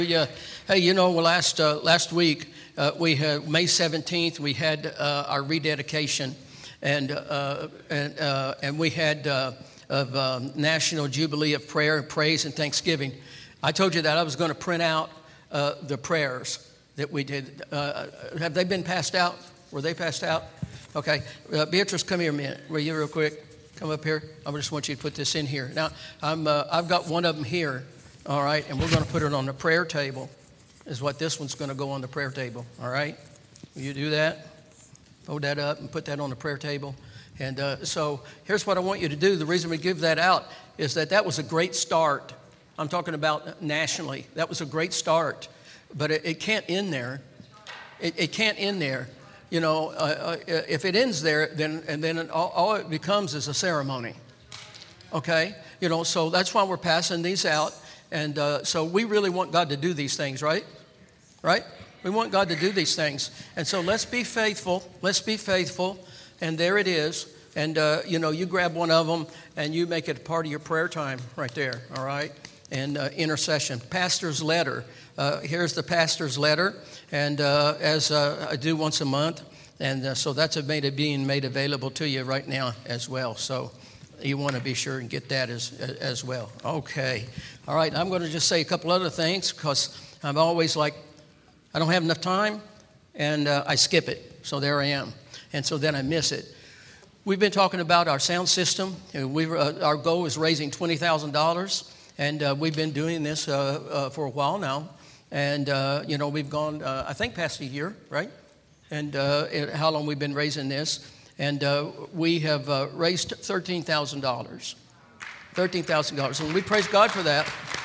Yeah. Hey, well, last week we had May 17th. We had our rededication, and we had National Jubilee of Prayer, Praise, and Thanksgiving. I told you that I was going to print out the prayers that we did. Have they been passed out? Were they passed out? Okay. Beatrice, come here a minute. Will you real quick? Come up here. I just want you to put this in here. Now, I've got one of them here. All right, and we're going to put it on the prayer table, is what this one's going to go on the prayer table, all right? Will you do that? Fold that up and put that on the prayer table. And so here's what I want you to do. The reason we give that out is that was a great start. I'm talking about nationally. That was a great start, but it can't end there. It can't end there. If it ends there, then all it becomes is a ceremony, okay? So that's why we're passing these out. And so we really want God to do these things, right? Right? We want God to do these things. And so let's be faithful. Let's be faithful. And there it is. And, you grab one of them and you make it a part of your prayer time right there, all right? And intercession. Pastor's letter. Here's the pastor's letter. And as I do once a month. And so that's being made available to you right now as well. So you want to be sure and get that as well. Okay. All right. I'm going to just say a couple other things because I'm always like, I don't have enough time, and I skip it. So there I am. And so then I miss it. We've been talking about our sound system. Our goal is raising $20,000, and we've been doing this for a while now. And, we've gone, I think, past a year, right? And how long we've been raising this. And we have raised $13,000. $13,000. And we praise God for that.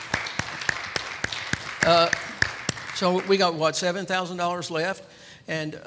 So we got, $7,000 left? And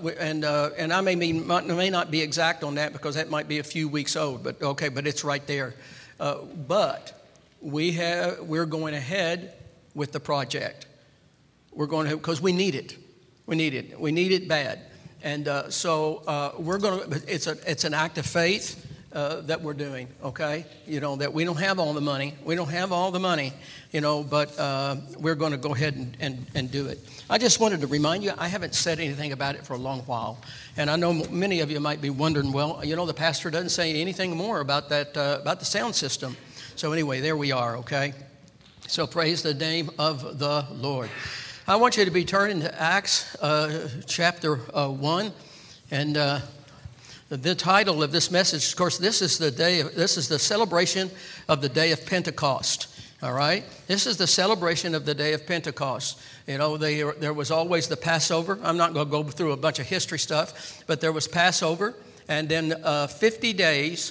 I may not be exact on that because that might be a few weeks old, but okay, but it's right there. But we're going ahead with the project. We're going to, because we need it. We need it. We need it bad. And so we're going to, it's an act of faith that we're doing, okay? That we don't have all the money. We don't have all the money, but we're going to go ahead and do it. I just wanted to remind you, I haven't said anything about it for a long while. And I know many of you might be wondering, well, the pastor doesn't say anything more about that, about the sound system. So anyway, there we are, okay? So praise the name of the Lord. I want you to be turning to Acts chapter 1, and the title of this message, of course, this is the celebration of the day of Pentecost. All right, this is the celebration of the day of Pentecost. There was always the Passover. I'm not going to go through a bunch of history stuff, but there was Passover, and then 50 days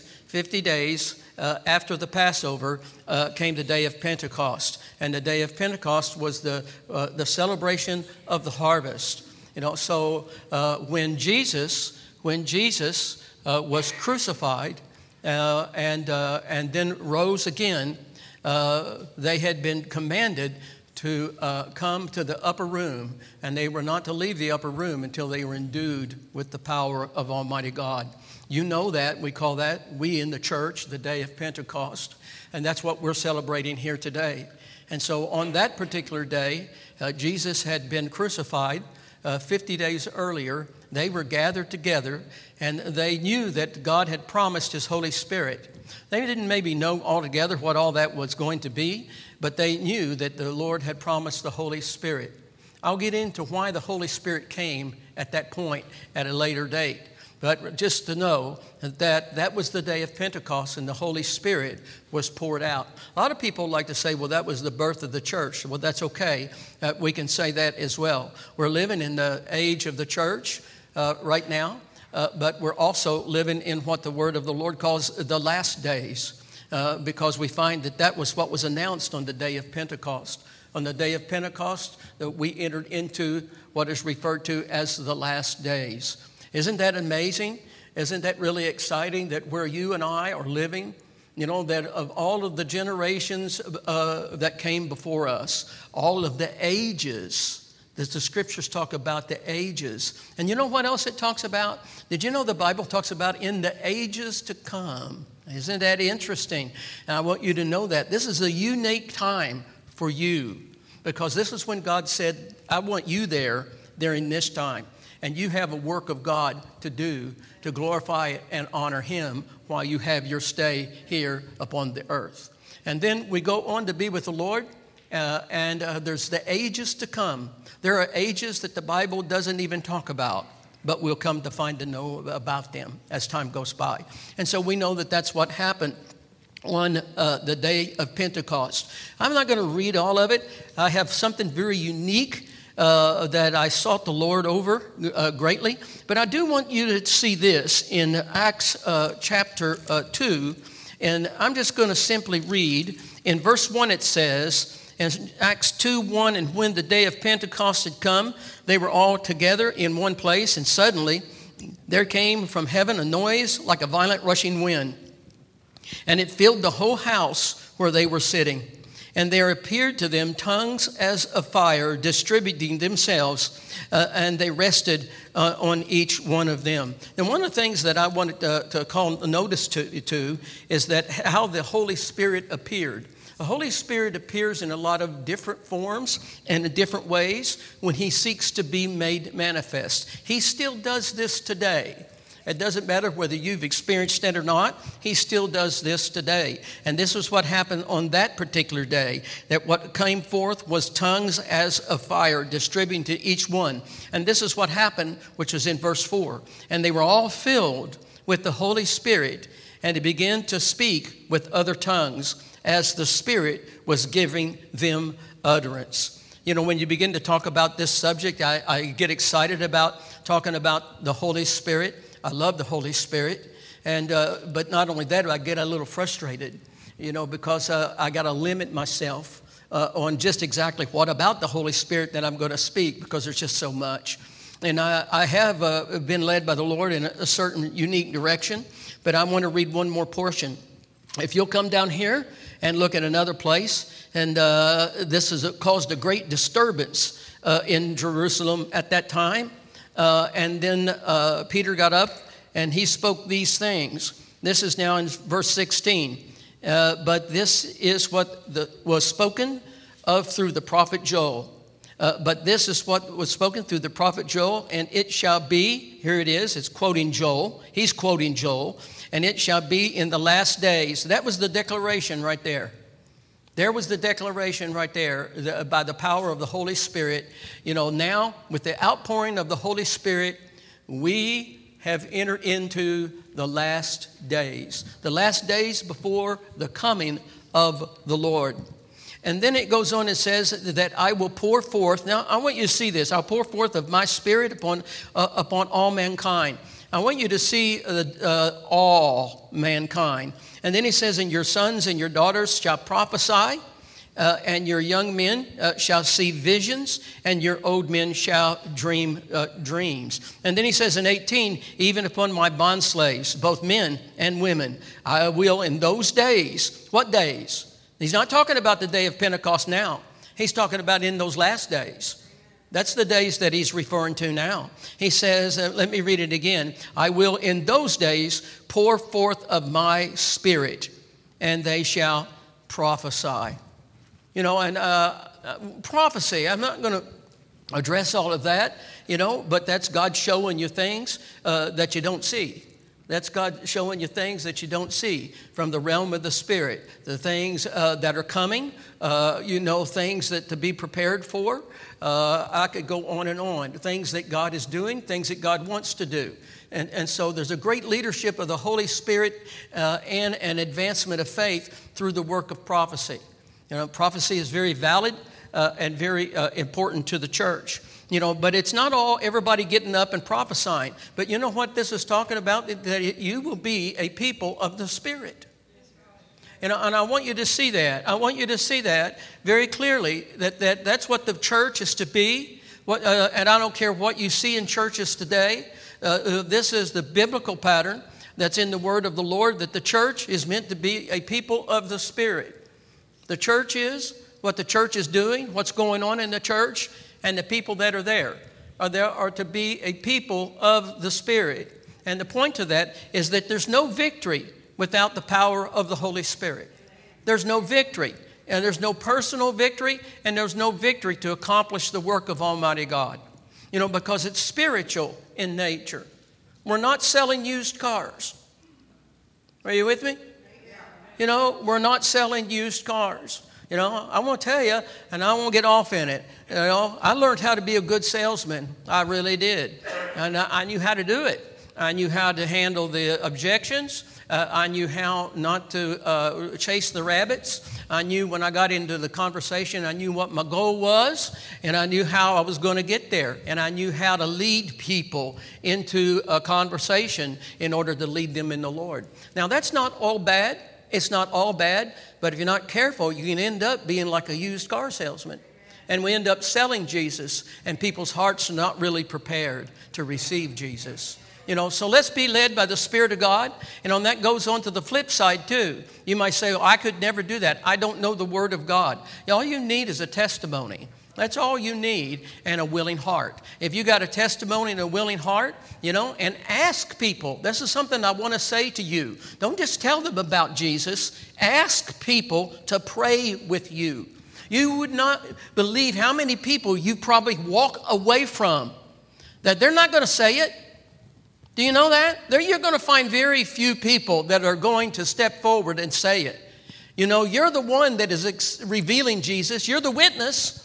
after the Passover came the day of Pentecost. And the day of Pentecost was the celebration of the harvest. So when Jesus was crucified and then rose again, they had been commanded to come to the upper room, and they were not to leave the upper room until they were endued with the power of Almighty God. You know that. We in the church, the day of Pentecost. And that's what we're celebrating here today. And so on that particular day, Jesus had been crucified 50 days earlier. They were gathered together, and they knew that God had promised His Holy Spirit. They didn't maybe know altogether what all that was going to be, but they knew that the Lord had promised the Holy Spirit. I'll get into why the Holy Spirit came at that point at a later date. But just to know that was the day of Pentecost and the Holy Spirit was poured out. A lot of people like to say, well, that was the birth of the church. Well, that's okay. We can say that as well. We're living in the age of the church right now, but we're also living in what the word of the Lord calls the last days because we find that was what was announced on the day of Pentecost. On the day of Pentecost, we entered into what is referred to as the last days. Isn't that amazing? Isn't that really exciting that where you and I are living, that of all of the generations that came before us, all of the ages, that the scriptures talk about the ages. And you know what else it talks about? Did you know the Bible talks about in the ages to come? Isn't that interesting? And I want you to know that. This is a unique time for you. because this is when God said, I want you there during this time. And you have a work of God to do to glorify and honor him while you have your stay here upon the earth. And then we go on to be with the Lord, and there's the ages to come. There are ages that the Bible doesn't even talk about, but we'll come to find to know about them as time goes by. And so we know that that's what happened on the day of Pentecost. I'm not going to read all of it. I have something very unique that I sought the Lord over greatly. But I do want you to see this in Acts chapter 2. And I'm just going to simply read. In verse 1 it says, in Acts 2:1, and when the day of Pentecost had come, they were all together in one place, and suddenly there came from heaven a noise like a violent rushing wind, and it filled the whole house where they were sitting. And there appeared to them tongues as of fire, distributing themselves, and they rested on each one of them. And one of the things that I wanted to call notice to is that how the Holy Spirit appeared. The Holy Spirit appears in a lot of different forms and in different ways when he seeks to be made manifest. He still does this today. It doesn't matter whether you've experienced it or not. He still does this today. And this is what happened on that particular day, that what came forth was tongues as of fire, distributing to each one. And this is what happened, which is in verse 4. And they were all filled with the Holy Spirit, and they began to speak with other tongues as the Spirit was giving them utterance. You know, when you begin to talk about this subject, I get excited about talking about the Holy Spirit. I love the Holy Spirit. And but not only that, I get a little frustrated, you know, because I got to limit myself on just exactly what about the Holy Spirit that I'm going to speak, because there's just so much. And I have been led by the Lord in a certain unique direction, but I want to read one more portion. If you'll come down here and look at another place, and this has caused a great disturbance in Jerusalem at that time. And then Peter got up and he spoke these things. This is now in verse 16. But this is what was spoken of through the prophet Joel. But this is what was spoken through the prophet Joel, and it shall be, here it is, it's quoting Joel. He's quoting Joel. And it shall be in the last days. That was the declaration right there. There was the declaration right there by the power of the Holy Spirit. You know, now with the outpouring of the Holy Spirit, we have entered into the last days. The last days before the coming of the Lord. And then it goes on and says that I will pour forth. Now, I want you to see this. I'll pour forth of my Spirit upon all mankind. I want you to see all mankind. And then he says, and your sons and your daughters shall prophesy, and your young men shall see visions, and your old men shall dream dreams. And then he says in 18, even upon my bondslaves, both men and women, I will in those days. What days? He's not talking about the day of Pentecost now. He's talking about in those last days. That's the days that he's referring to now. He says, let me read it again. I will in those days pour forth of my Spirit, and they shall prophesy. You know, and prophecy, I'm not going to address all of that, you know, but that's God showing you things that you don't see. That's God showing you things that you don't see from the realm of the Spirit. The things that are coming, you know, things that to be prepared for. I could go on and on. Things that God is doing, things that God wants to do. And so there's a great leadership of the Holy Spirit and an advancement of faith through the work of prophecy. You know, prophecy is very valid and very important to the church. You know, but it's not all everybody getting up and prophesying. But you know what this is talking about? That you will be a people of the Spirit. And I want you to see that. I want you to see that very clearly, that's what the church is to be. And I don't care what you see in churches today. This is the biblical pattern that's in the word of the Lord, that the church is meant to be a people of the Spirit. The church is what the church is doing, what's going on in the church, and the people that are there are to be a people of the Spirit. And the point to that is that there's no victory without the power of the Holy Spirit. There's no victory. and there's no personal victory, and there's no victory to accomplish the work of Almighty God. Because it's spiritual in nature. We're not selling used cars. Are you with me? We're not selling used cars. I want to tell you, and I won't get off in it. I learned how to be a good salesman. I really did. And I knew how to do it. I knew how to handle the objections. I knew how not to chase the rabbits. I knew when I got into the conversation, I knew what my goal was, and I knew how I was going to get there. And I knew how to lead people into a conversation in order to lead them in the Lord. Now, that's not all bad. It's not all bad, but if you're not careful, you can end up being like a used car salesman. And we end up selling Jesus, and people's hearts are not really prepared to receive Jesus. So let's be led by the Spirit of God. And that goes on to the flip side too. You might say, I could never do that. I don't know the Word of God. All you need is a testimony. That's all you need, and a willing heart. If you got a testimony and a willing heart, and ask people. This is something I want to say to you. Don't just tell them about Jesus. Ask people to pray with you. You would not believe how many people you probably walk away from that they're not going to say it. Do you know that? You're going to find very few people that are going to step forward and say it. You're the one that is revealing Jesus. You're the witness.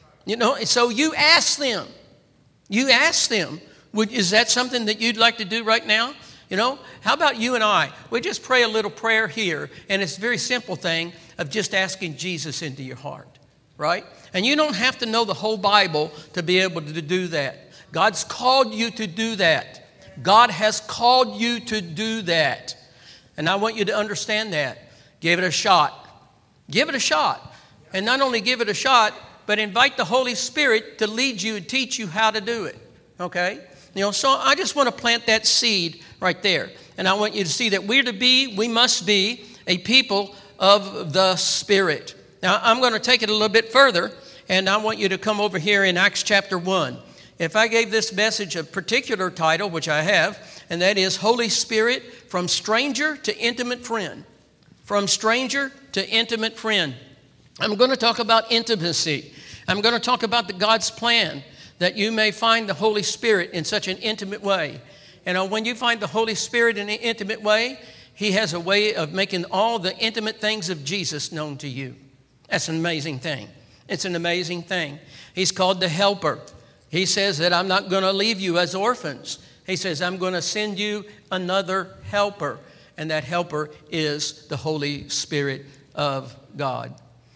So you ask them. You ask them, is that something that you'd like to do right now? How about you and I? We just pray a little prayer here, and it's a very simple thing of just asking Jesus into your heart, right? And you don't have to know the whole Bible to be able to do that. God's called you to do that. God has called you to do that. And I want you to understand that. Give it a shot. Give it a shot. And not only give it a shot, but invite the Holy Spirit to lead you and teach you how to do it. Okay? So I just want to plant that seed right there. And I want you to see that we must be a people of the Spirit. Now, I'm going to take it a little bit further, and I want you to come over here in Acts chapter 1. If I gave this message a particular title, which I have, and that is Holy Spirit from Stranger to Intimate Friend. From Stranger to Intimate Friend. I'm going to talk about intimacy. I'm going to talk about God's plan that you may find the Holy Spirit in such an intimate way. And when you find the Holy Spirit in an intimate way, He has a way of making all the intimate things of Jesus known to you. That's an amazing thing. It's an amazing thing. He's called the Helper. He says that I'm not going to leave you as orphans. He says, I'm going to send you another helper. And that helper is the Holy Spirit of God.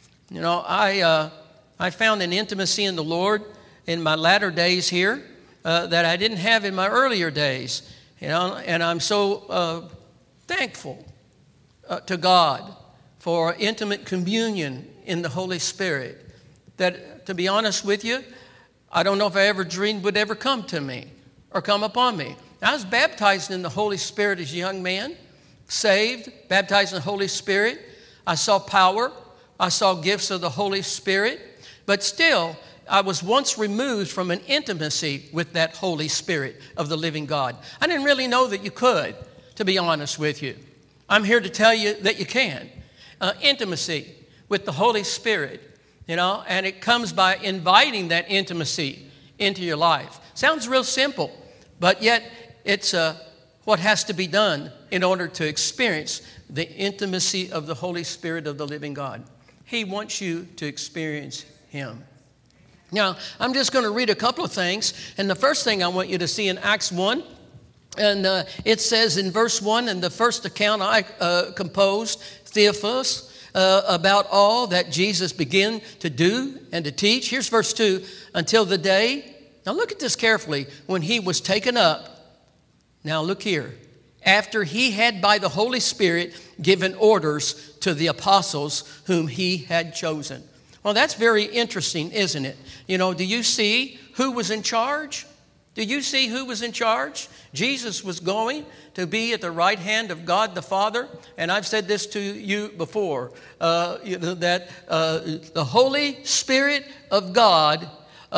I found an intimacy in the Lord in my latter days here that I didn't have in my earlier days. And I'm so thankful to God for intimate communion in the Holy Spirit that, to be honest with you, I don't know if I ever dreamed would ever come to me or come upon me. I was baptized in the Holy Spirit as a young man, saved, baptized in the Holy Spirit. I saw power. I saw gifts of the Holy Spirit. But still, I was once removed from an intimacy with that Holy Spirit of the living God. I didn't really know that you could, to be honest with you. I'm here to tell you that you can. Intimacy with the Holy Spirit. And it comes by inviting that intimacy into your life. Sounds real simple, but yet it's what has to be done in order to experience the intimacy of the Holy Spirit of the living God. He wants you to experience Him. Now, I'm just going to read a couple of things, and the first thing I want you to see in Acts 1, and it says in verse 1, in the first account I composed, Theophilus, about all that Jesus began to do and to teach. Here's verse 2. Until the day, now look at this carefully, when He was taken up. Now look here. After He had by the Holy Spirit given orders to the apostles whom He had chosen. Well, that's very interesting, isn't it? Do you see who was in charge? Do you see who was in charge? Jesus was going to be at the right hand of God the Father. And I've said this to you before, that the Holy Spirit of God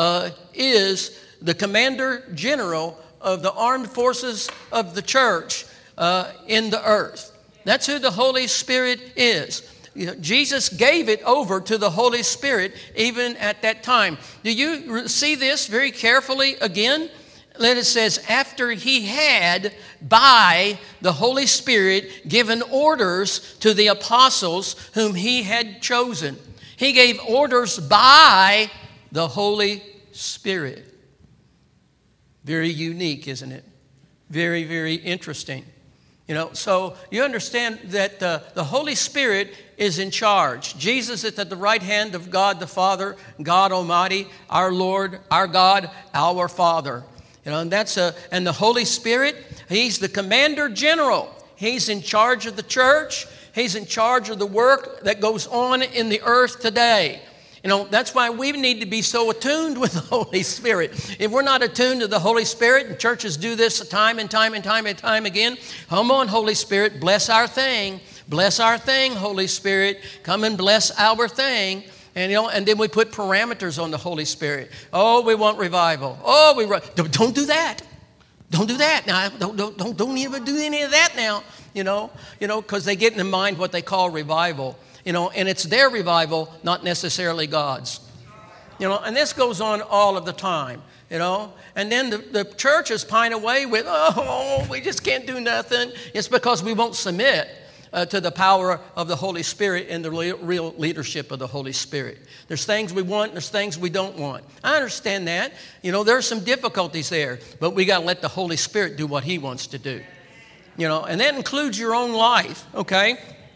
is the commander general of the armed forces of the church in the earth. That's who the Holy Spirit is. Jesus gave it over to the Holy Spirit even at that time. Do you see this very carefully again? It says, after he had, by the Holy Spirit, given orders to the apostles whom he had chosen. He gave orders by the Holy Spirit. Very unique, isn't it? Very, very interesting. So you understand that the Holy Spirit is in charge. Jesus is at the right hand of God the Father, God Almighty, our Lord, our God, our Father. And and the Holy Spirit, He's the Commander General. He's in charge of the church. He's in charge of the work that goes on in the earth today. That's why we need to be so attuned with the Holy Spirit. If we're not attuned to the Holy Spirit, and churches do this time and time and time and time again, come on, Holy Spirit, bless our thing. Bless our thing, Holy Spirit. Come and bless our thing. And then we put parameters on the Holy Spirit. Oh, we want revival. Oh, don't do that. Don't do that. Now, don't even do any of that now. Because they get in mind what they call revival. And it's their revival, not necessarily God's. And this goes on all of the time. And then the churches pine away with, we just can't do nothing. It's because we won't submit to the power of the Holy Spirit and the real leadership of the Holy Spirit. There's things we want, there's things we don't want. I understand that. There are some difficulties there, but we got to let the Holy Spirit do what He wants to do. And that includes your own life, okay?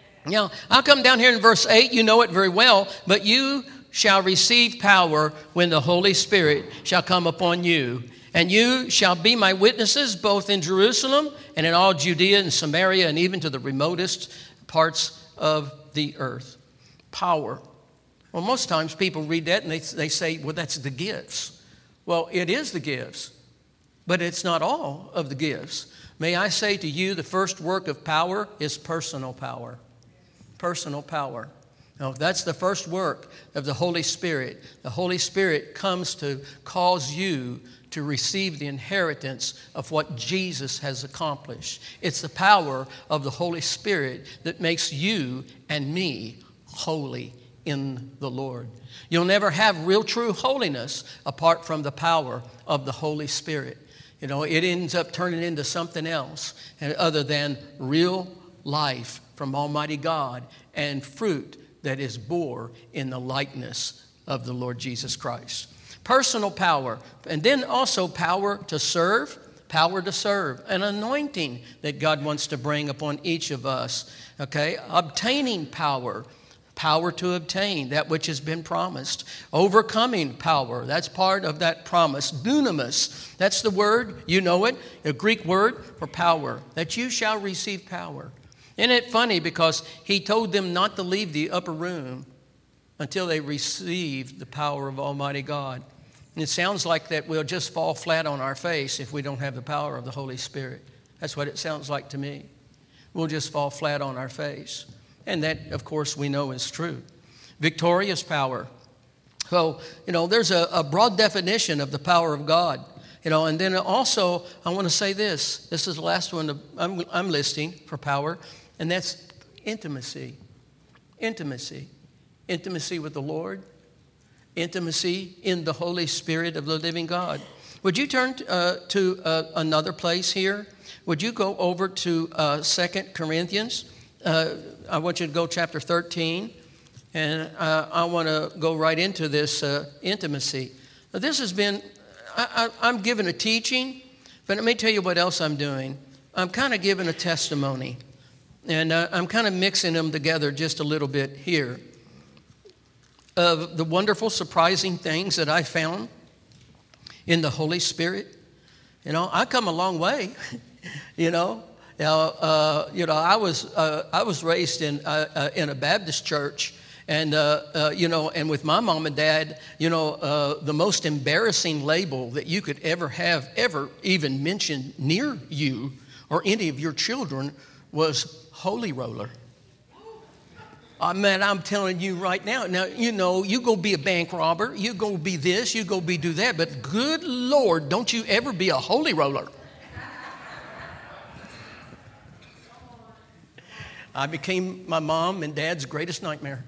I'll come down here in verse 8. You know it very well. But you shall receive power when the Holy Spirit shall come upon you. And you shall be my witnesses both in Jerusalem and in all Judea and Samaria and even to the remotest parts of the earth. Power. Well, most times people read that and they say, well, that's the gifts. Well, it is the gifts, but it's not all of the gifts. May I say to you, the first work of power is personal power. Personal power. Now, that's the first work of the Holy Spirit. The Holy Spirit comes to cause you to receive the inheritance of what Jesus has accomplished. It's the power of the Holy Spirit that makes you and me holy in the Lord. You'll never have real true holiness apart from the power of the Holy Spirit. It ends up turning into something else other than real life from Almighty God and fruit that is bore in the likeness of the Lord Jesus Christ. Personal power, and then also power to serve, an anointing that God wants to bring upon each of us, okay? Obtaining power to obtain that which has been promised. Overcoming power, that's part of that promise. Dunamis, that's the word, you know it, a Greek word for power, that you shall receive power. Isn't it funny because He told them not to leave the upper room until they received the power of Almighty God. And it sounds like that we'll just fall flat on our face if we don't have the power of the Holy Spirit. That's what it sounds like to me. We'll just fall flat on our face. And that, of course, we know is true. Victorious power. So, there's a broad definition of the power of God. And then also, I want to say this. This is the last one I'm listing for power, and that's intimacy. Intimacy. Intimacy with the Lord. Intimacy in the Holy Spirit of the living God. Would you turn to another place here? Would you go over to 2 Corinthians? I want you to go chapter 13, and I want to go right into this intimacy. Now, this has been, I'm giving a teaching, but let me tell you what else I'm doing. I'm kind of giving a testimony, and I'm kind of mixing them together just a little bit here of the wonderful, surprising things that I found in the Holy Spirit. I come a long way, Now, I was raised in a Baptist church, and and with my mom and dad, the most embarrassing label that you could ever even mention near you or any of your children was holy roller. Man, I'm telling you right now. Now, you go be a bank robber, you go be this, you go be do that, but good Lord, don't you ever be a holy roller. I became my mom and dad's greatest nightmare.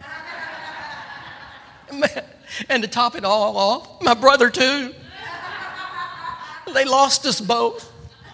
And to top it all off, my brother too. They lost us both.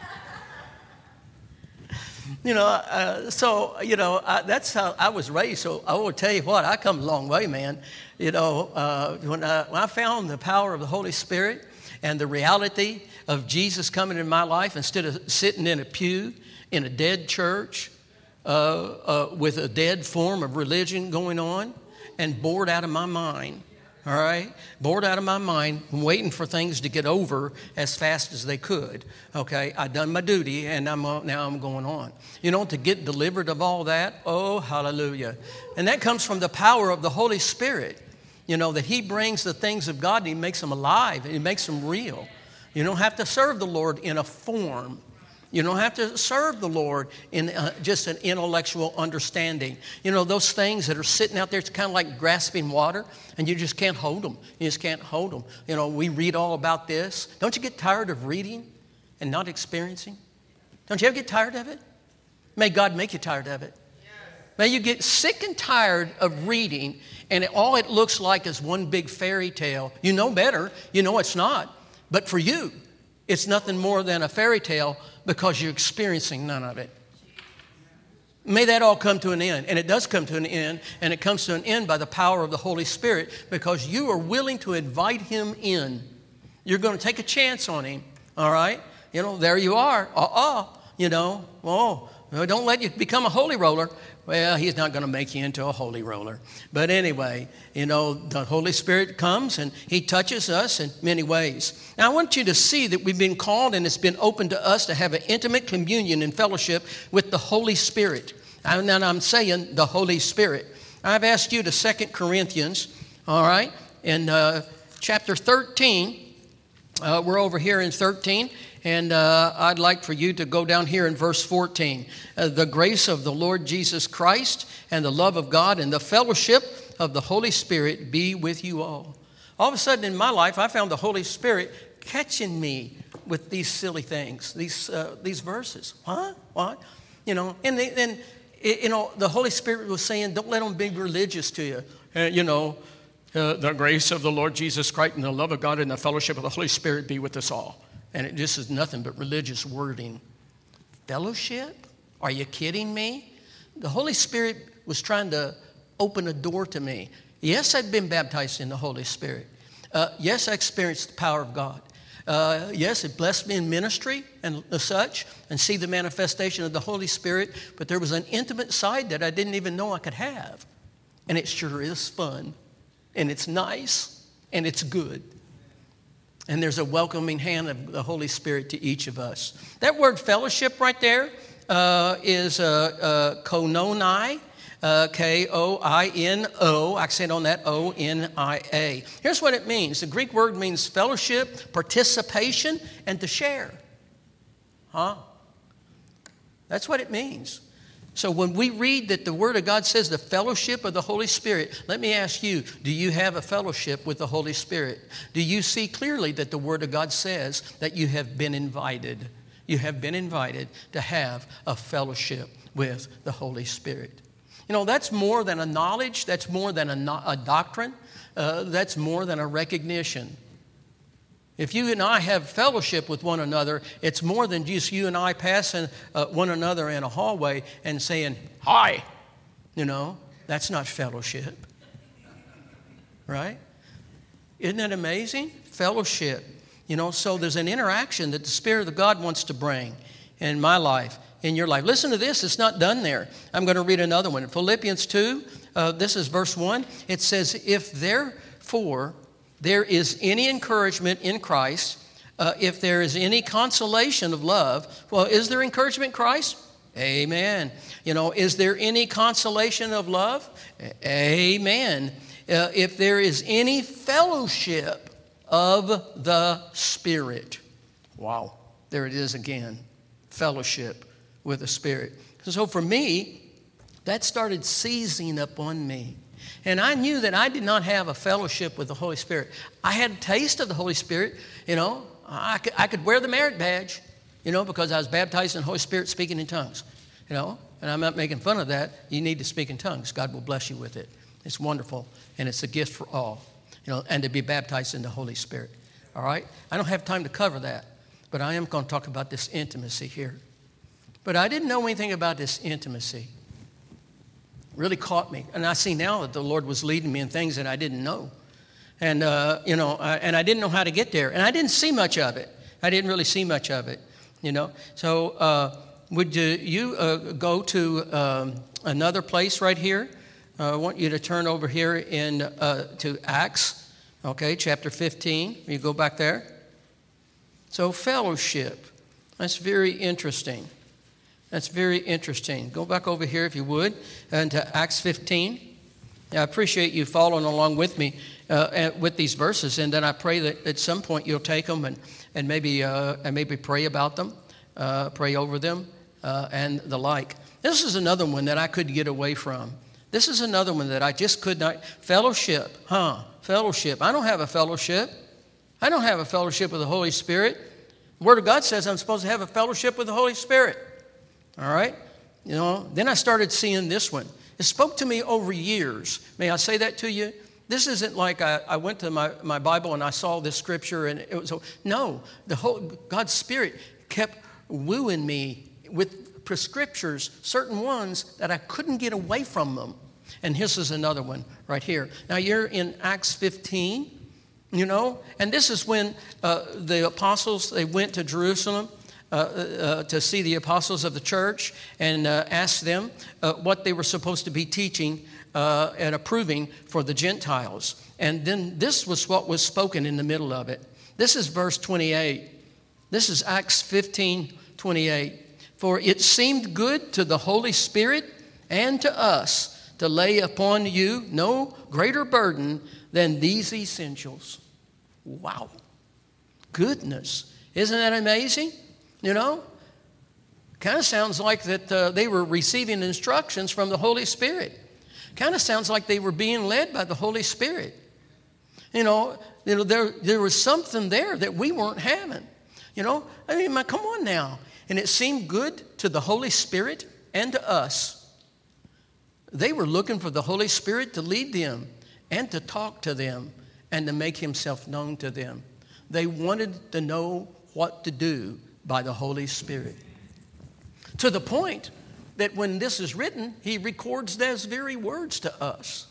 That's how I was raised. So I will tell you what, I come a long way, man. When I found the power of the Holy Spirit and the reality of Jesus coming in my life, instead of sitting in a pew in a dead church with a dead form of religion going on and bored out of my mind. All right? Bored out of my mind, waiting for things to get over as fast as they could. Okay? I done my duty, and now I'm going on. To get delivered of all that, oh, hallelujah. And that comes from the power of the Holy Spirit. That He brings the things of God and He makes them alive and He makes them real. You don't have to serve the Lord in a form. You don't have to serve the Lord in just an intellectual understanding. Those things that are sitting out there, it's kind of like grasping water, and you just can't hold them. You just can't hold them. We read all about this. Don't you get tired of reading and not experiencing? Don't you ever get tired of it? May God make you tired of it. May you get sick and tired of reading, and all it looks like is one big fairy tale. You know better. You know it's not. But for you, it's nothing more than a fairy tale because you're experiencing none of it. May that all come to an end. And it does come to an end. And it comes to an end by the power of the Holy Spirit because you are willing to invite Him in. You're going to take a chance on Him. All right? There you are. Don't let you become a holy roller. Well, He's not going to make you into a holy roller. But anyway, the Holy Spirit comes and He touches us in many ways. Now, I want you to see that we've been called and it's been open to us to have an intimate communion and fellowship with the Holy Spirit. And I'm saying the Holy Spirit. I've asked you to 2 Corinthians, all right, in chapter 13. We're over here in 13. And I'd like for you to go down here in verse 14. The grace of the Lord Jesus Christ and the love of God and the fellowship of the Holy Spirit be with you all. All of a sudden in my life, I found the Holy Spirit catching me with these silly things, these verses. What? And then the Holy Spirit was saying, don't let them be religious to you. The grace of the Lord Jesus Christ and the love of God and the fellowship of the Holy Spirit be with us all. And it just is nothing but religious wording. Fellowship? Are you kidding me? The Holy Spirit was trying to open a door to me. Yes, I'd been baptized in the Holy Spirit. Yes, I experienced the power of God. Yes, it blessed me in ministry and such, and see the manifestation of the Holy Spirit. But there was an intimate side that I didn't even know I could have. And it sure is fun. And it's nice. And it's good. And there's a welcoming hand of the Holy Spirit to each of us. That word fellowship right there is koinonai, K-O-I-N-O, accent on that, O-N-I-A. Here's what it means. The Greek word means fellowship, participation, and to share. That's what it means. So when we read that the Word of God says the fellowship of the Holy Spirit, let me ask you, do you have a fellowship with the Holy Spirit? Do you see clearly that the Word of God says that you have been invited? You have been invited to have a fellowship with the Holy Spirit. That's more than a knowledge. That's more than a doctrine. That's more than a recognition. If you and I have fellowship with one another, it's more than just you and I passing one another in a hallway and saying, hi. That's not fellowship. Right? Isn't that amazing? Fellowship. So there's an interaction that the Spirit of God wants to bring in my life, in your life. Listen to this. It's not done there. I'm going to read another one. In Philippians 2, this is verse 1. It says, if therefore there is any encouragement in Christ, if there is any consolation of love. Well, is there encouragement in Christ? Amen. Is there any consolation of love? Amen. If there is any fellowship of the Spirit. Wow. There it is again. Fellowship with the Spirit. So for me, that started seizing up on me. And I knew that I did not have a fellowship with the Holy Spirit. I had a taste of the Holy Spirit. I could wear the merit badge, because I was baptized in the Holy Spirit speaking in tongues. and I'm not making fun of that, you need to speak in tongues. God will bless you with it. It's wonderful, and it's a gift for all, and to be baptized in the Holy Spirit. All right? I don't have time to cover that, but I am going to talk about this intimacy here. But I didn't know anything about this intimacy. It really caught me. And I see now that the Lord was leading me in things that I didn't know. And, and I didn't know how to get there. And I didn't see much of it. I didn't really see much of it, So would you go to another place right here? I want you to turn over here to Acts, chapter 15. You go back there. So fellowship. That's very interesting. That's very interesting. Go back over here, if you would, and to Acts 15. I appreciate you following along with me with these verses, and then I pray that at some point you'll take them and maybe pray about them, pray over them, and the like. This is another one that I couldn't get away from. This is another one that I just could not. Fellowship, fellowship. I don't have a fellowship. I don't have a fellowship with the Holy Spirit. The Word of God says I'm supposed to have a fellowship with the Holy Spirit. All right? Then I started seeing this one. It spoke to me over years. May I say that to you? This isn't like I went to my Bible and I saw this scripture and it was, no. God's Spirit kept wooing me with scriptures, certain ones that I couldn't get away from them. And this is another one right here. Now you're in Acts 15, and this is when the apostles, they went to Jerusalem to see the apostles of the church and ask them what they were supposed to be teaching and approving for the Gentiles. And then this was what was spoken in the middle of it. This is verse 28. This is Acts 15:28. For it seemed good to the Holy Spirit and to us to lay upon you no greater burden than these essentials. Wow. Goodness. Isn't that amazing? Kind of sounds like that they were receiving instructions from the Holy Spirit. Kind of sounds like they were being led by the Holy Spirit. There was something there that we weren't having. Come on now. And it seemed good to the Holy Spirit and to us. They were looking for the Holy Spirit to lead them and to talk to them and to make himself known to them. They wanted to know what to do by the Holy Spirit. To the point that when this is written, he records those very words to us.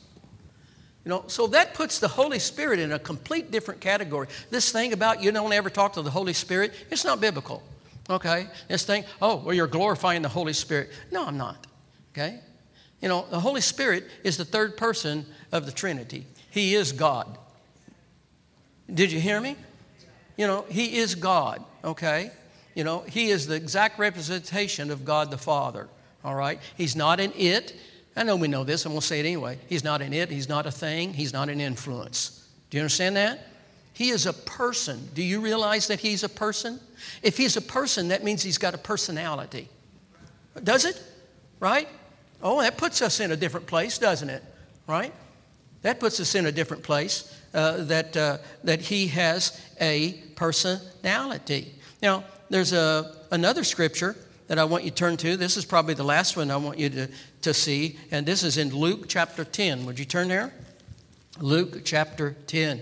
So that puts the Holy Spirit in a complete different category. This thing about you don't ever talk to the Holy Spirit, it's not biblical. Okay? This thing, you're glorifying the Holy Spirit. No, I'm not. Okay? The Holy Spirit is the third person of the Trinity. He is God. Did you hear me? He is God. Okay? He is the exact representation of God the Father. All right? He's not an it. I know we know this, and we'll say it anyway. He's not an it. He's not a thing. He's not an influence. Do you understand that? He is a person. Do you realize that he's a person? If he's a person, that means he's got a personality. Does it? Right? That puts us in a different place, doesn't it? Right? That puts us in a different place, that he has a personality. Now, there's another scripture that I want you to turn to. This is probably the last one I want you to see, and this is in Luke chapter 10. Would you turn there? Luke chapter 10.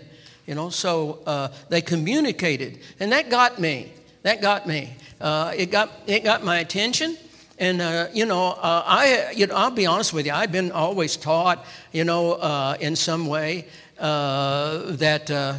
So they communicated, and that got me. It got my attention, and I'll be honest with you. I've been always taught, in some way that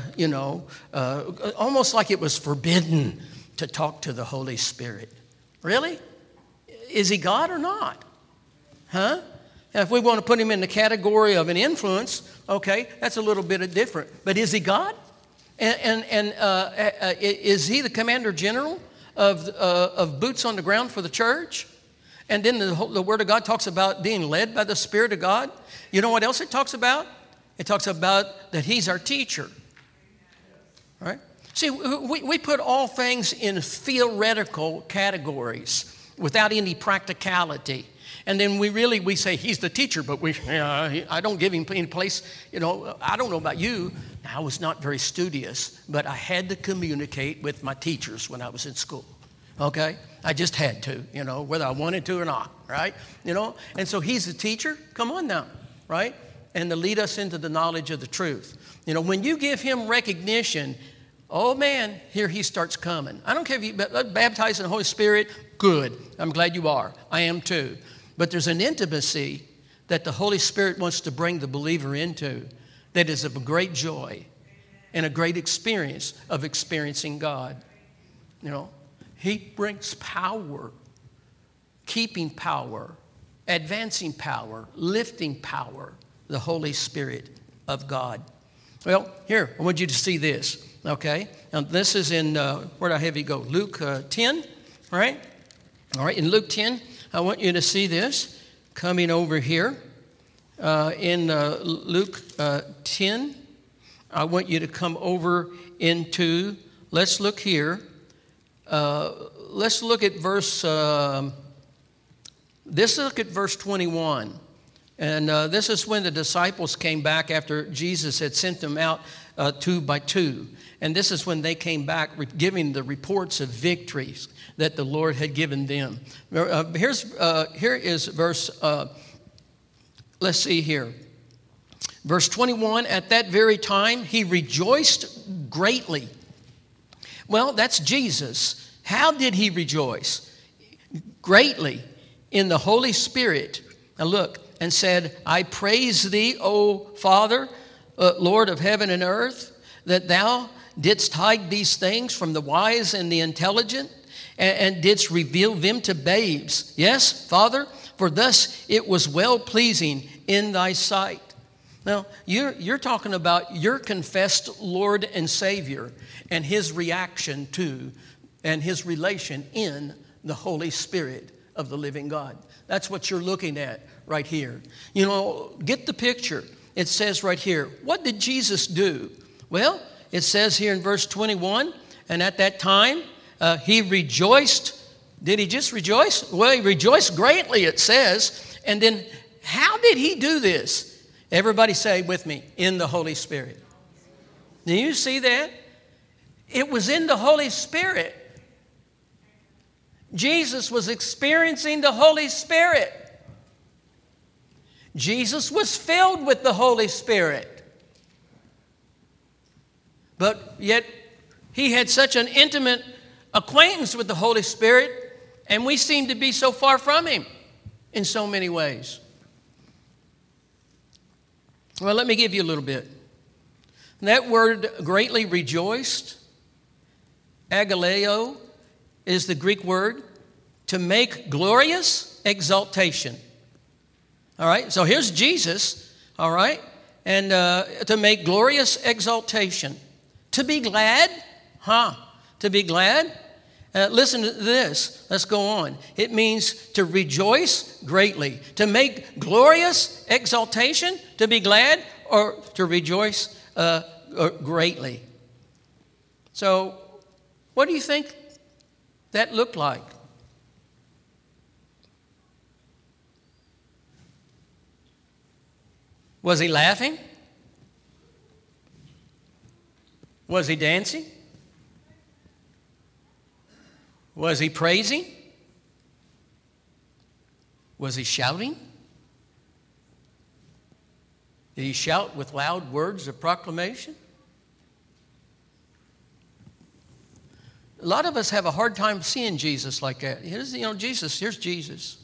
almost like it was forbidden to talk to the Holy Spirit. Really? Is he God or not? Huh? If we want to put him in the category of an influence, okay, that's a little bit different. But is he God? And is he the commander general of boots on the ground for the church? And then the Word of God talks about being led by the Spirit of God. You know what else it talks about? It talks about that he's our teacher. Right? See, we put all things in theoretical categories without any practicality. And then we say he's the teacher, but I don't give him any place. I don't know about you. I was not very studious, but I had to communicate with my teachers when I was in school. Okay? I just had to, whether I wanted to or not, right? And so he's the teacher. Come on now, right? And to lead us into the knowledge of the truth. When you give him recognition, oh man, here he starts coming. I don't care if you baptize in the Holy Spirit, good. I'm glad you are. I am too. But there's an intimacy that the Holy Spirit wants to bring the believer into that is of a great joy and a great experience of experiencing God. He brings power, keeping power, advancing power, lifting power, the Holy Spirit of God. Well, here, I want you to see this, okay? Now, this is in, where did I have you go? Luke 10, right? All right, in Luke 10, I want you to see this coming over here. In Luke 10, I want you to come over into, let's look here. Let's look at verse 21. And this is when the disciples came back after Jesus had sent them out 2 by 2. And this is when they came back giving the reports of victories that the Lord had given them. Here is verse, let's see here. Verse 21, at that very time, he rejoiced greatly. Well, that's Jesus. How did he rejoice? Greatly in the Holy Spirit. Now look, and said, I praise thee, O Father, Lord of heaven and earth, that thou didst hide these things from the wise and the intelligent, and didst reveal them to babes. Yes, Father, for thus it was well-pleasing in thy sight. Now, you're talking about your confessed Lord and Savior and his reaction to and his relation in the Holy Spirit of the living God. That's what you're looking at right here. Get the picture. It says right here, what did Jesus do? Well, it says here in verse 21, and at that time he rejoiced. Did he just rejoice? Well, he rejoiced greatly, it says. And then how did he do this? Everybody say with me, in the Holy Spirit. Do you see that? It was in the Holy Spirit. Jesus was experiencing the Holy Spirit. Jesus was filled with the Holy Spirit. But yet he had such an intimate acquaintance with the Holy Spirit, and we seem to be so far from him in so many ways. Well, let me give you a little bit. That word greatly rejoiced, agaleo, is the Greek word to make glorious exaltation. All right, so here's Jesus, all right, and to make glorious exaltation. To be glad, to be glad. Listen to this. Let's go on. It means to rejoice greatly, to make glorious exaltation, to be glad, or to rejoice greatly. So, what do you think that looked like? Was he laughing? Was he dancing? Was he praising? Was he shouting? Did he shout with loud words of proclamation? A lot of us have a hard time seeing Jesus like that. Here's Jesus.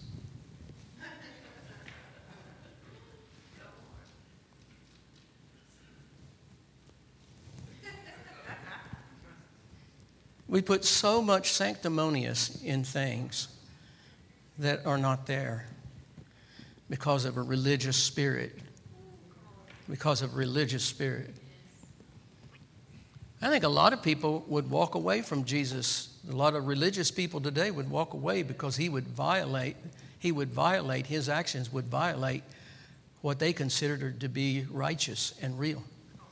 We put so much sanctimonious in things that are not there because of a religious spirit. Because of religious spirit. I think a lot of people would walk away from Jesus. A lot of religious people today would walk away because his actions would violate what they considered to be righteous and real.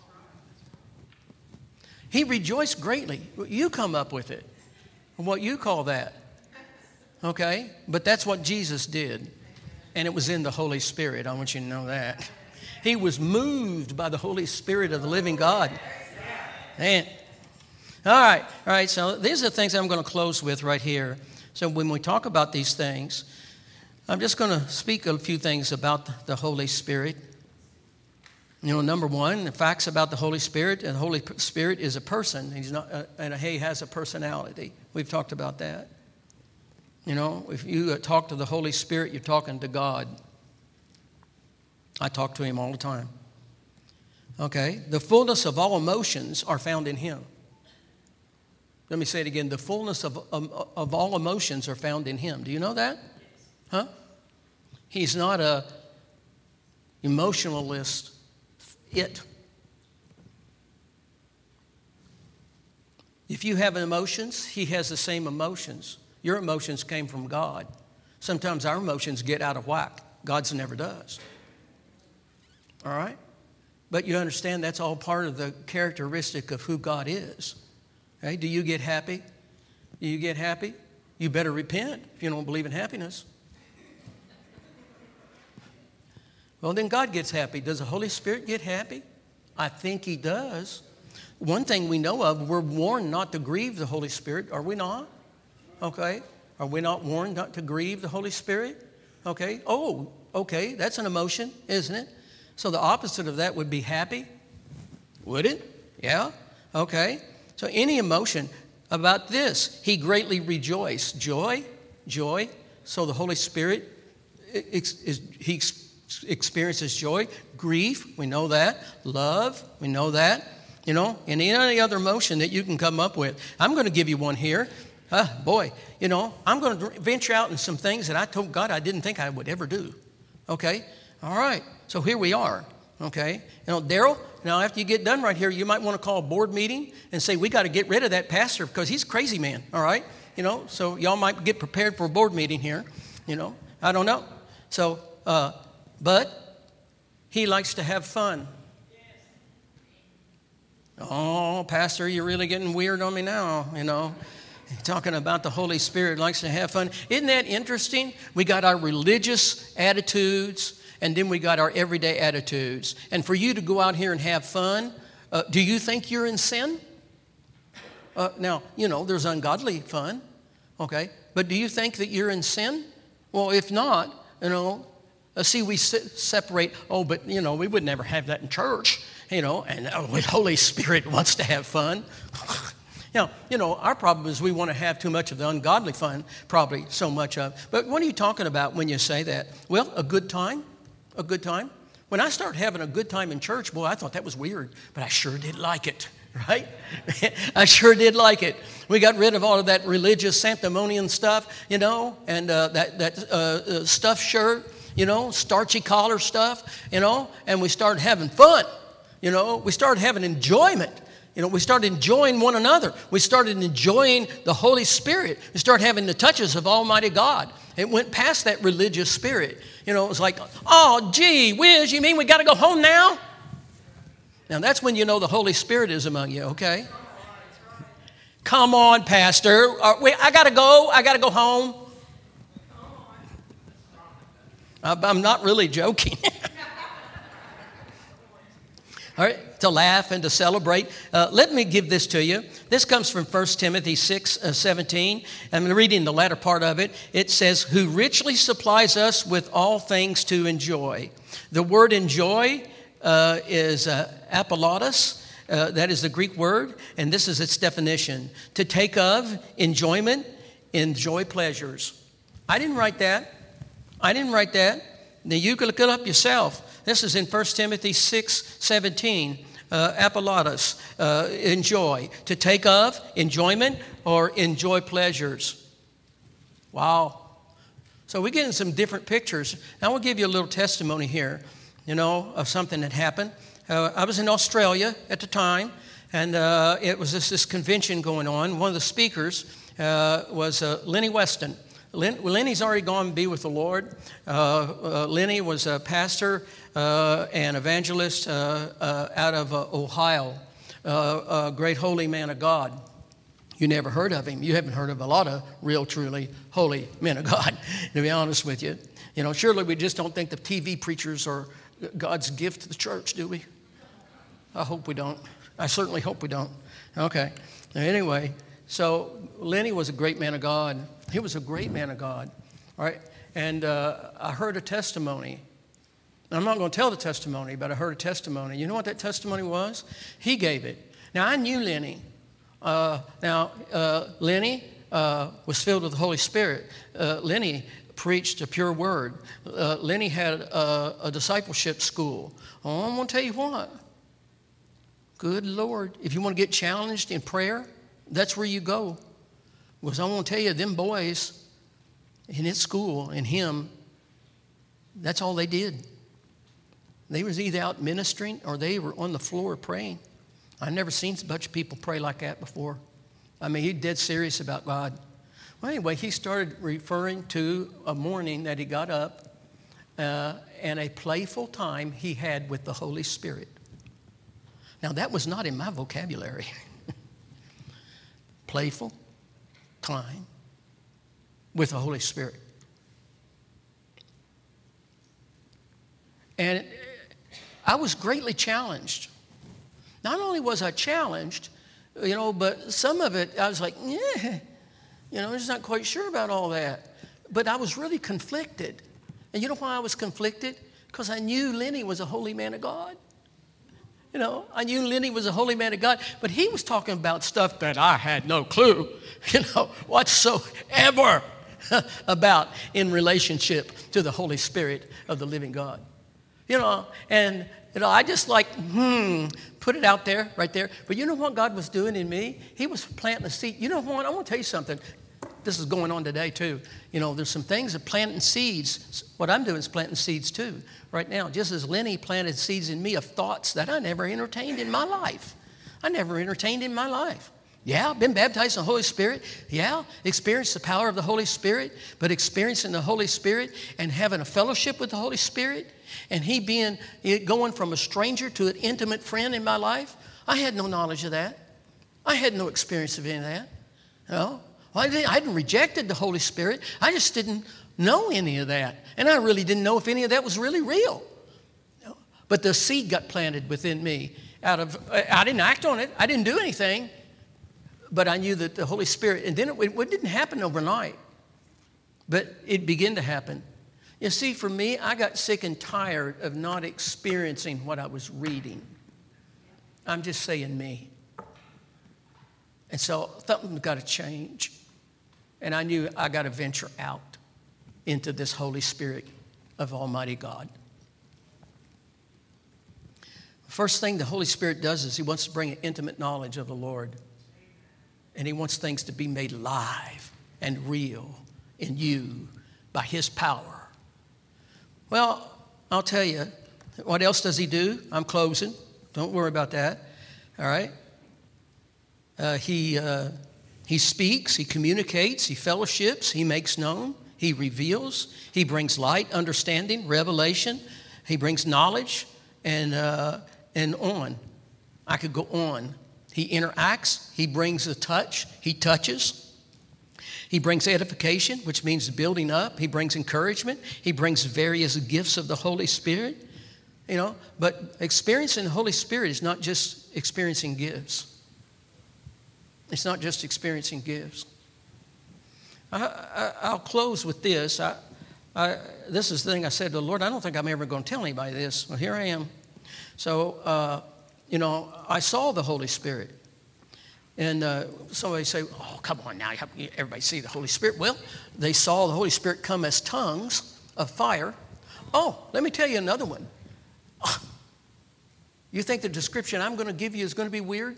He rejoiced greatly. You come up with it, what you call that. Okay? But that's what Jesus did. And it was in the Holy Spirit. I want you to know that. He was moved by the Holy Spirit of the living God. Man. All right. So these are the things I'm going to close with right here. So when we talk about these things, I'm just going to speak a few things about the Holy Spirit. You know, number one, the facts about the Holy Spirit. And the Holy Spirit is a person. He's not, and he has a personality. We've talked about that. You know, if you talk to the Holy Spirit, you're talking to God. I talk to him all the time. Okay, the fullness of all emotions are found in him. Let me say it again. The fullness of all emotions are found in him. Do you know that? Huh? He's not a emotionalist. If you have emotions, he has the same emotions. Your emotions came from God. Sometimes our emotions get out of whack. God's never does. All right? But you understand that's all part of the characteristic of who God is. Okay? Do you get happy? Do you get happy? You better repent if you don't believe in happiness. Well, then God gets happy. Does the Holy Spirit get happy? I think he does. One thing we know of, we're warned not to grieve the Holy Spirit. Are we not? Okay. Are we not warned not to grieve the Holy Spirit? Okay. Oh, okay. That's an emotion, isn't it? So the opposite of that would be happy. Would it? Yeah. Okay. So any emotion about this, he greatly rejoiced. Joy. So the Holy Spirit, he experiences joy. Grief, we know that. Love, we know that. You know, and any other emotion that you can come up with. I'm going to give you one here. I'm going to venture out in some things that I told God I didn't think I would ever do. Okay? All right. So here we are. Okay? You know, Daryl, now after you get done right here, you might want to call a board meeting and say, we got to get rid of that pastor because he's a crazy man. All right? You know, so y'all might get prepared for a board meeting here. You know, I don't know. So, but he likes to have fun. Oh, Pastor, you're really getting weird on me now, you know. Talking about the Holy Spirit likes to have fun. Isn't that interesting? We got our religious attitudes, and then we got our everyday attitudes. And for you to go out here and have fun, do you think you're in sin? Now, you know, there's ungodly fun, okay? But do you think that you're in sin? Well, if not, you know, see, we separate, but, you know, we would never have that in church, you know, and the Holy Spirit wants to have fun. Now, you know, our problem is we want to have too much of the ungodly fun, probably so much of. But what are you talking about when you say that? Well, a good time. A good time. When I started having a good time in church, boy, I thought that was weird, but I sure did like it, right? I sure did like it. We got rid of all of that religious sanctimonian stuff, you know, and that stuffed shirt, you know, starchy collar stuff, you know, and we started having fun, you know. We started having enjoyment. You know, we started enjoying one another. We started enjoying the Holy Spirit. We started having the touches of Almighty God. It went past that religious spirit. You know, it was like, oh, gee whiz, you mean we got to go home now? Now, that's when you know the Holy Spirit is among you, okay? Come on, Pastor. I got to go. I got to go home. I'm not really joking. All right, to laugh and to celebrate. Let me give this to you. This comes from 1 Timothy 6:17. I'm reading the latter part of it. It says, who richly supplies us with all things to enjoy. The word enjoy is apollotos. That is the Greek word, and this is its definition. To take of, enjoyment, enjoy pleasures. I didn't write that. Now you can look it up yourself. This is in 1 Timothy 6:17. Apollotos, enjoy. To take of, enjoyment, or enjoy pleasures. Wow. So we're getting some different pictures. Now we'll give you a little testimony here, you know, of something that happened. I was in Australia at the time, and it was this convention going on. One of the speakers was Lenny Weston. Lenny's already gone to be with the Lord. Lenny was a pastor and evangelist out of Ohio, a great holy man of God. You never heard of him. You haven't heard of a lot of real, truly holy men of God, to be honest with you. You know, surely we just don't think the TV preachers are God's gift to the church, do we? I hope we don't. I certainly hope we don't. Okay. Anyway, so Lenny was a great man of God. He was a great man of God, all right? And I heard a testimony. I'm not going to tell the testimony, but I heard a testimony. You know what that testimony was? He gave it. Now, I knew Lenny. Lenny was filled with the Holy Spirit. Lenny preached a pure word. Lenny had a discipleship school. Oh, I'm going to tell you what. Good Lord. If you want to get challenged in prayer, that's where you go. Because I want to tell you, them boys in his school and him, that's all they did. They was either out ministering or they were on the floor praying. I've never seen a bunch of people pray like that before. I mean, he's dead serious about God. Well, anyway, he started referring to a morning that he got up and a playful time he had with the Holy Spirit. Now, that was not in my vocabulary. Playful time with the Holy Spirit. And I was greatly challenged. Not only was I challenged, but some of it I was like, I'm just not quite sure about all that. But I was really conflicted. And you know why I was conflicted? Because I knew Lenny was a holy man of God. I knew Lenny was a holy man of God, but he was talking about stuff that I had no clue, whatsoever about in relationship to the Holy Spirit of the living God. I just put it out there, right there. But you know what God was doing in me? He was planting a seed. You know what? I want to tell you something. This is going on today, too. There's some things of planting seeds. What I'm doing is planting seeds, too, right now. Just as Lenny planted seeds in me of thoughts that I never entertained in my life. Yeah, I've been baptized in the Holy Spirit. Yeah, experienced the power of the Holy Spirit. But experiencing the Holy Spirit and having a fellowship with the Holy Spirit and he going from a stranger to an intimate friend in my life, I had no knowledge of that. I had no experience of any of that. I hadn't rejected the Holy Spirit. I just didn't know any of that. And I really didn't know if any of that was really real. But the seed got planted within me. I didn't act on it. I didn't do anything. But I knew that the Holy Spirit, and then it didn't happen overnight. But it began to happen. You see, for me, I got sick and tired of not experiencing what I was reading. I'm just saying me. And so something's got to change. And I knew I got to venture out into this Holy Spirit of Almighty God. The first thing the Holy Spirit does is he wants to bring an intimate knowledge of the Lord. And he wants things to be made live and real in you by his power. Well, I'll tell you, what else does he do? I'm closing. Don't worry about that. All right? He speaks, he communicates, he fellowships, he makes known, he reveals, he brings light, understanding, revelation, he brings knowledge, and on. I could go on. He interacts, he brings a touch, he touches. He brings edification, which means building up. He brings encouragement. He brings various gifts of the Holy Spirit. But experiencing the Holy Spirit is not just experiencing gifts. It's not just experiencing gifts. I'll close with this. This is the thing I said to the Lord. I don't think I'm ever going to tell anybody this. Well, here I am. So, I saw the Holy Spirit. And somebody say, oh, come on now. Everybody see the Holy Spirit. Well, they saw the Holy Spirit come as tongues of fire. Oh, let me tell you another one. You think the description I'm going to give you is going to be weird?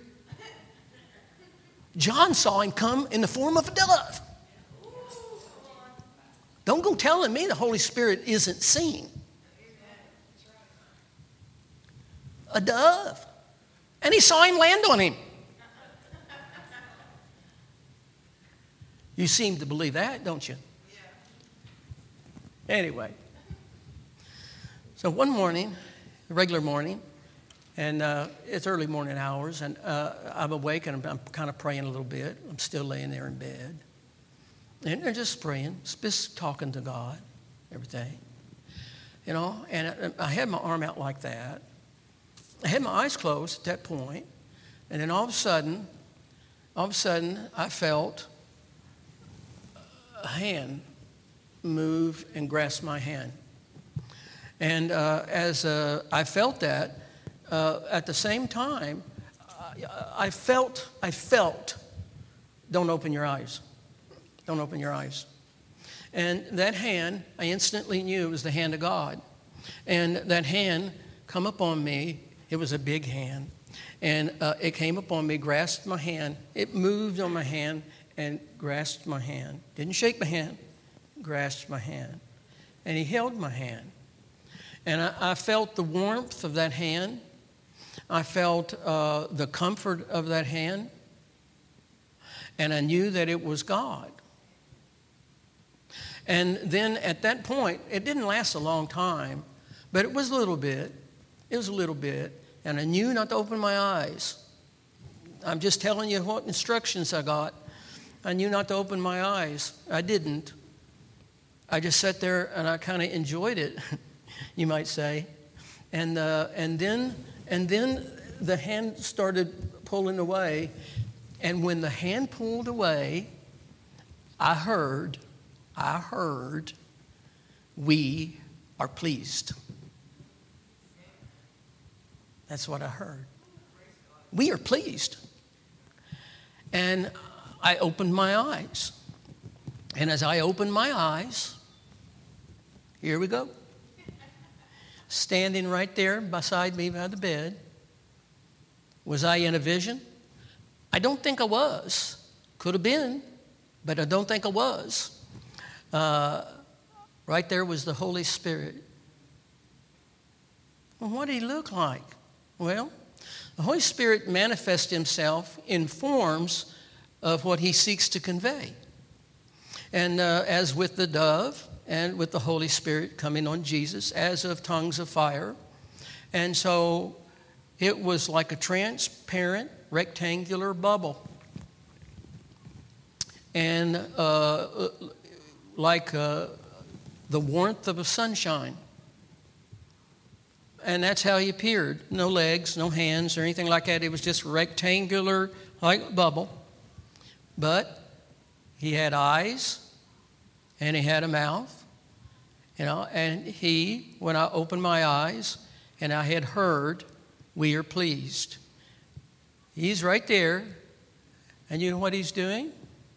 John saw him come in the form of a dove. Don't go telling me the Holy Spirit isn't seen. A dove. And he saw him land on him. You seem to believe that, don't you? Anyway. So one morning, a regular morning, and it's early morning hours, and I'm awake, and I'm kind of praying a little bit. I'm still laying there in bed. And they're just praying, just talking to God, everything. And I had my arm out like that. I had my eyes closed at that point, and then all of a sudden, all of a sudden I felt a hand move and grasp my hand. And as I felt that, at the same time, I felt, don't open your eyes. Don't open your eyes. And that hand, I instantly knew it was the hand of God. And that hand come upon me. It was a big hand. And it came upon me, grasped my hand. It moved on my hand and grasped my hand. Didn't shake my hand, grasped my hand. And he held my hand. And I felt the warmth of that hand. I felt the comfort of that hand. And I knew that it was God. And then at that point, it didn't last a long time, but it was a little bit. It was a little bit. And I knew not to open my eyes. I'm just telling you what instructions I got. I knew not to open my eyes. I didn't. I just sat there and I kind of enjoyed it, you might say. And then the hand started pulling away. And when the hand pulled away, I heard, we are pleased. That's what I heard. We are pleased. And I opened my eyes. And as I opened my eyes, here we go. Standing right there beside me by the bed. Was I in a vision? I don't think I was. Could have been, but I don't think I was. Right there was the Holy Spirit. Well, what did he look like? Well, the Holy Spirit manifests himself in forms of what he seeks to convey. And as with the dove and with the Holy Spirit coming on Jesus, as of tongues of fire. And so it was like a transparent, rectangular bubble. And like the warmth of a sunshine. And that's how he appeared. No legs, no hands, or anything like that. It was just rectangular, like a bubble. But he had eyes, and he had a mouth. And he, when I opened my eyes, and I had heard, we are pleased. He's right there. And you know what he's doing?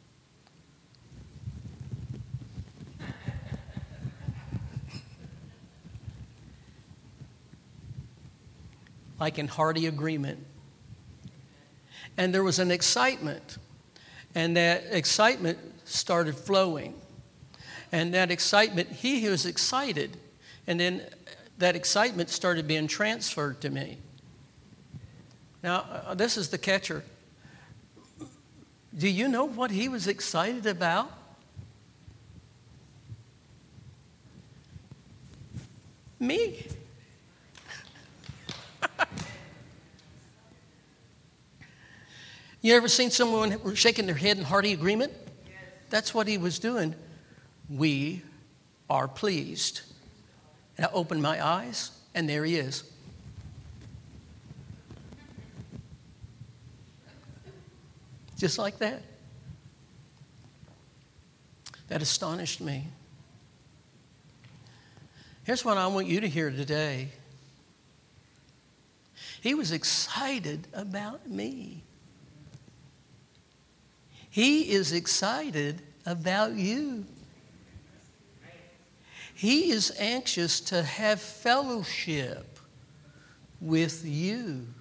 Like in hearty agreement. And there was an excitement. And that excitement started flowing. And that excitement, he was excited. And then that excitement started being transferred to me. Now, this is the catcher. Do you know what he was excited about? Me. You ever seen someone shaking their head in hearty agreement? Yes. That's what he was doing. We are pleased. And I opened my eyes, and there he is. Just like that. That astonished me. Here's what I want you to hear today. He was excited about me. He is excited about you. He is anxious to have fellowship with you.